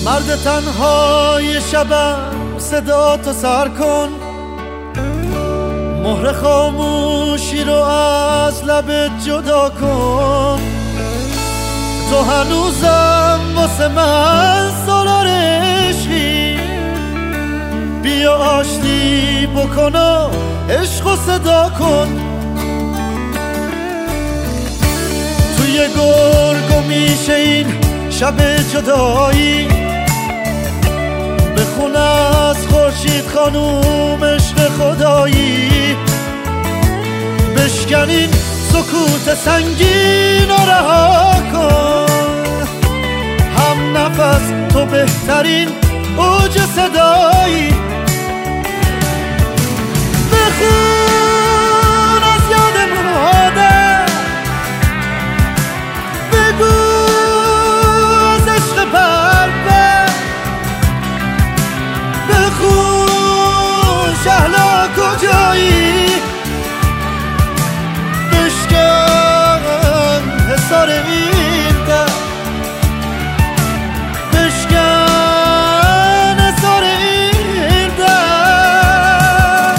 مرد تنهای شبم صدا تو سر کن، مهر خاموشی رو از لبت جدا کن. تو هنوزم واسه من سالار عشقی، بیا آشتی بکن و عشق و صدا کن. توی گرگ میشه این شب جدایی، بخون از خورشید خانوم عشق خدایی. بشکن این سکوت سنگین و رها کن، هم نفس تو بهترین اوج صدایی. بخون از یاد مادر، بگو از عشق بربر، بخون شهلا کجایی. بشکن حصار این در، بشکن حصار این در.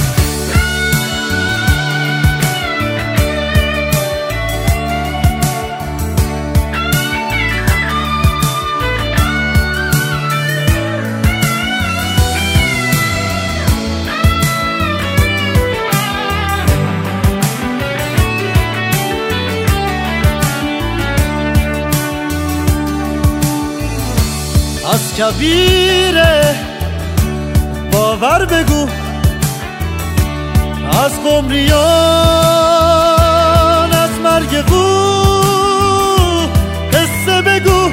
از کبیره باور بگو، از قمریان از مرگ قو قصه بگو.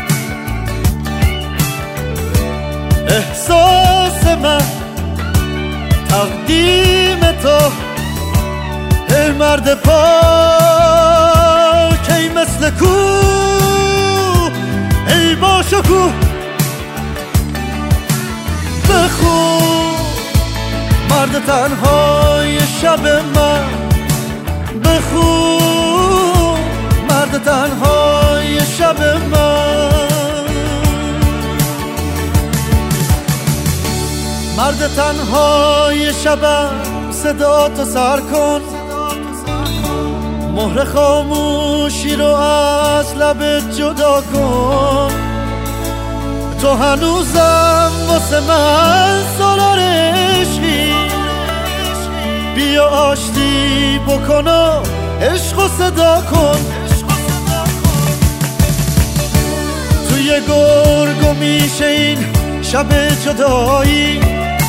احساس من تقدیم تو، ای مرد پاک، ای مثل کو، ای با شکوه. بخون مرد تنهای شب من، بخون مرد تنهای شب من. مرد تنهای شبم صدا تو سر کن، مهر خاموشی رو از لبت جدا کن. تو هنوزم واسه من سالار عشقی، بیا آشتی بکن و عشق و صدا کن. توی گرگ میشه این شب جدایی،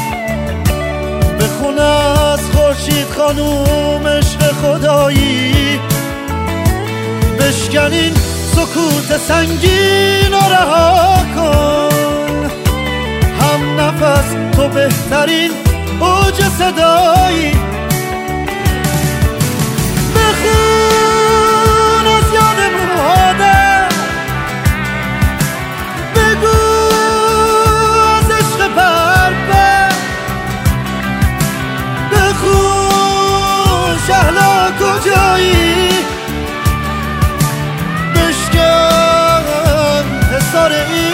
بخون از خورشید خانوم عشق خدایی. بشکن این سکوت سنگین و رها کن، هم نفس تو بهترین اوج صدایی. بخون از یاد مادر، بگو از عشق بربر، بخون شهلا کجایی. بشکن حصار این